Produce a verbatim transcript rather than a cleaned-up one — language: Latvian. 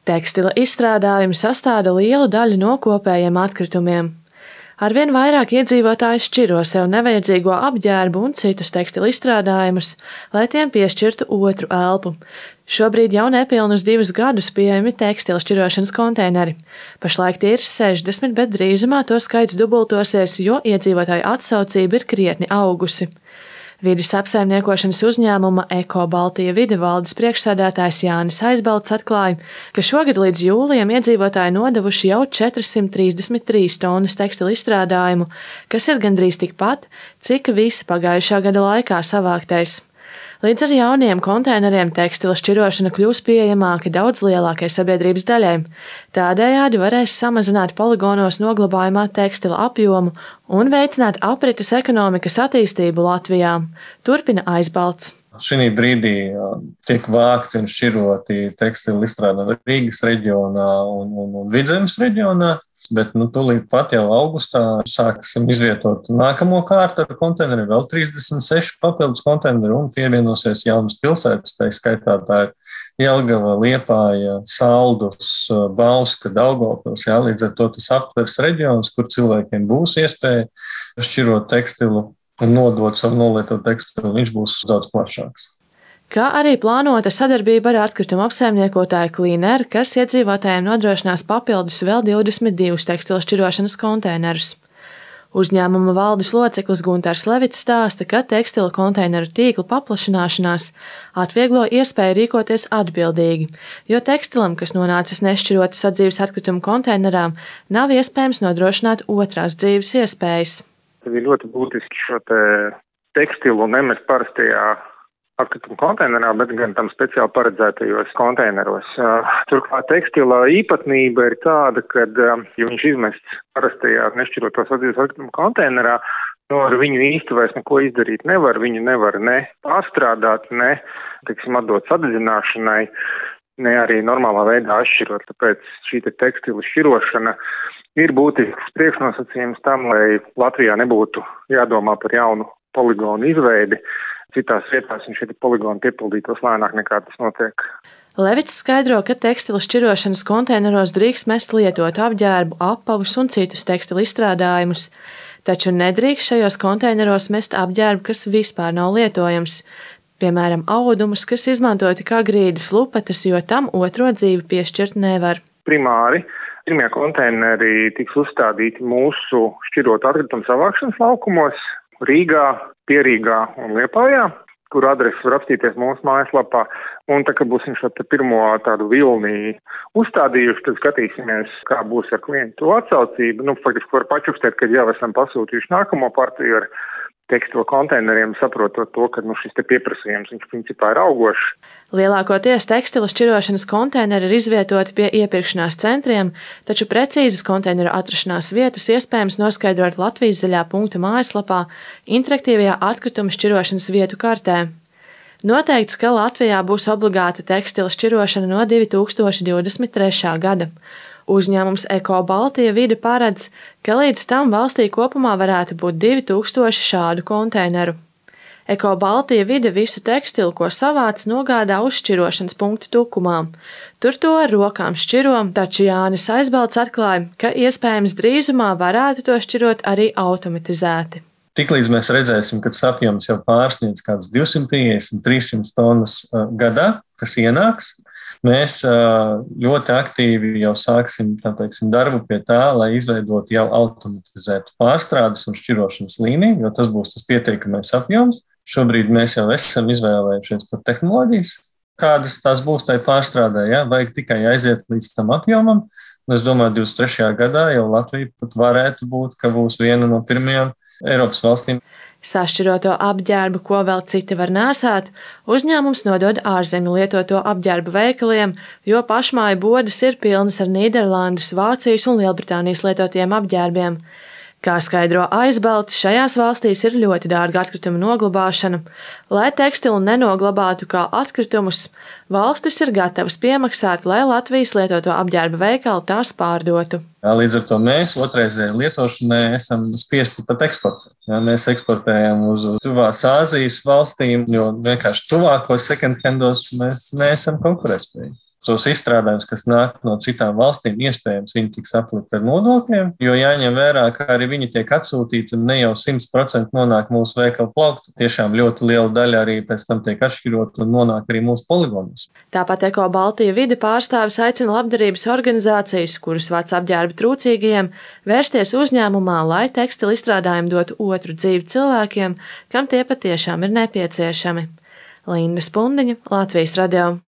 Tekstila izstrādājumi sastāda lielu daļu no kopējiem atkritumiem. Arvien vairāk iedzīvotāji šķiro sev nevajadzīgo apģērbu un citus tekstila izstrādājumus, lai tiem piešķirtu otru elpu. Šobrīd jau nepilnus divus gadus pieejami tekstila šķirošanas konteineri. Pašlaik tie ir sešdesmit, bet drīzumā to skaits dubultosies, jo iedzīvotāju atsaucība ir krietni augusi. Vides apsaimniekošanas uzņēmuma Eko Baltija vide valdes priekšsēdētājs Jānis Aizbalts atklāja, ka šogad līdz jūlijam iedzīvotāji nodevuši jau četrsimt trīsdesmit trīs tonnas tekstila izstrādājumu, kas ir gandrīz tikpat, cik visa pagājušā gada laikā savāktais. Līdz ar jauniem konteineriem tekstila šķirošana kļūs pieejamāka daudz lielākai sabiedrības daļai. Tādējādi varēs samazināt poligonos noglabājumā tekstila apjomu un veicināt aprites ekonomikas attīstību Latvijā. Turpina Aizbalts. Šī brīdī tiek vākti un šķiroti tekstila izstrādājumi Rīgas reģionā un, un, un Vidzemes reģionā, bet nu, tūlīt pat jau augustā sāksim izvietot nākamo kārtu ar konteineriem, vēl trīsdesmit seši papildus konteineri un pievienosies jaunas pilsētas, tā skaitā tā ir Jelgava, Liepāja, Saldus, Bauska, Daugavpils, jā, līdz ar to tas aptvers reģions, kur cilvēkiem būs iespēja šķirot tekstilu un nodot savu nolietotu tekstilu, viņš būs daudz plašāks. Kā arī plānota sadarbība ar atkritumu apsaimniekotāju Cleaner, kas iedzīvotājiem nodrošinās papildus vēl divdesmit divus tekstila šķirošanas konteinerus. Uzņēmuma valdes loceklis Guntars Levits stāsta, ka tekstila konteineru tīkla paplašināšanās atvieglo iespēju rīkoties atbildīgi, jo tekstilam, kas nonācis nešķirotas sadzīves atkritumu konteinerā, nav iespējams nodrošināt otrās dzīves iespējas. Tad ir ļoti būtiski šo te tekstilu nemest parastajā atkrituma konteinerā, bet gan tam speciāli paredzētajos konteineros. Turklāt tekstila īpatnība ir tāda, ka, ja viņš izmests parastajā nešķirotos sadzīves atkrituma konteinerā, no ar viņu īsti vairs neko izdarīt nevar, viņu nevar ne pārstrādāt, ne, teiksim, atdot sadedzināšanai, ne arī normālā veidā atšķirot. Tāpēc šī te tekstila šķirošana ir būtisks priekšnosacījums tam, lai Latvijā nebūtu jādomā par jaunu poligonu izveidi. Citās vietās un šie poligoni piepildītos lēnāk nekā tas notiek. Levits skaidro, ka tekstila šķirošanas konteineros drīkst mest lietot apģērbu, apavus un citus tekstila izstrādājumus, taču nedrīkst šajos konteineros mest apģērbu, kas vispār nav lietojams. Piemēram, audumus, kas izmantoti kā grīdas lupetes, jo tam otro dzīvi piešķirt nevar. Primāri pirmie konteineri tiks uzstādīti mūsu šķirot atkritumu savākšanas laukumos Rīgā, Pierīgā un Liepājā, kur adresi var apstīties mūsu mājaslapā. Un tā, ka būsim šo te pirmo tādu vilni uzstādījuši, tad skatīsimies, kā būs ar klientu atsaucību. Nu, faktiski var pačukstēt, kad jau esam pasūtījuši nākamo partiju ar tekstila konteineriem, saprotot to, ka nu, šis te pieprasījums, viņš principā ir augošs. Lielākoties tekstila šķirošanas konteineri ir izvietoti pie iepirkšanās centriem, taču precīzas konteineru atrašanās vietas iespējams noskaidrot Latvijas zaļā punkta mājaslapā interaktīvajā atkritumu šķirošanas vietu kartē. Noteikts, ka Latvijā būs obligāta tekstila šķirošana no divi tūkstoši divdesmit trešā gada. Uzņēmums Eko Baltija vide paredz, ka līdz tam valstī kopumā varētu būt divi tūkstoši šādu konteineru. Eko Baltija vide visu tekstilu, ko savāc, nogādā uz šķirošanas punktu Tukumā. Tur to ar rokām šķiro, taču Jānis Aizbalts atklāja, ka iespējams drīzumā varētu to šķirot arī automatizēti. Tiklīdz mēs redzēsim, ka tas apjoms jau pārsniedz kāds divsimt piecdesmit līdz trīs simt tonnas gadā, kas ienāks, mēs ļoti aktīvi jau sāksim tā teiksim, darbu pie tā, lai izveidotu jau automatizētu pārstrādes un šķirošanas līniju, jo tas būs tas pietiekamais apjoms. Šobrīd mēs jau esam izvēlējušies par tehnoloģijas, kādas tās būs tai pārstrādē. Ja? Vajag tikai aiziet līdz tam apjomam. Un es domāju, divdesmit trešajā gadā jau Latvija pat varētu būt, ka būs viena no pirmajām Eiropas valstīm. Sašķiroto apģērbu, ko vēl citi var nēsāt, uzņēmums nodod ārzemju lietoto apģērbu veikaliem, jo pašmāju bodas ir pilnas ar Nīderlandes, Vācijas un Lielbritānijas lietotiem apģērbiem. Kā skaidro Aizbalts, šajās valstīs ir ļoti dārga atkrituma noglabāšana. Lai tekstilu nenoglabātu kā atkritumus, valstis ir gatavas piemaksāt, lai Latvijas lietoto apģērba veikali tās pārdotu. Jā, līdz ar to mēs otrreizējai lietošanai esam spiesti pat eksportēt. Jā, mēs eksportējam uz tuvās Āzijas valstīm, jo vienkārši tuvākos second handos mēs neesam konkurētspējīgi. tos izstrādājumus, kas nāk no citām valstīm, iespējams, viņi tiks aplikt ar nodokļiem, jo jāņem vērā, ka arī viņi tiek atsūtīti un ne jau simt procenti nonāk mūsu veikalu plauktu. Tiešām ļoti liela daļa arī pēc tam tiek atšķirot un nonāk arī mūsu poligonos. Tāpat Eko Baltija vide pārstāvis aicina labdarības organizācijas, kuras vāc apģērba trūcīgajiem, vērsties uzņēmumā, lai tekstilu izstrādājumi dotu otru dzīvi cilvēkiem, kam tie patiešām ir nepieciešami. Linda Spundiņa, Latvijas radio.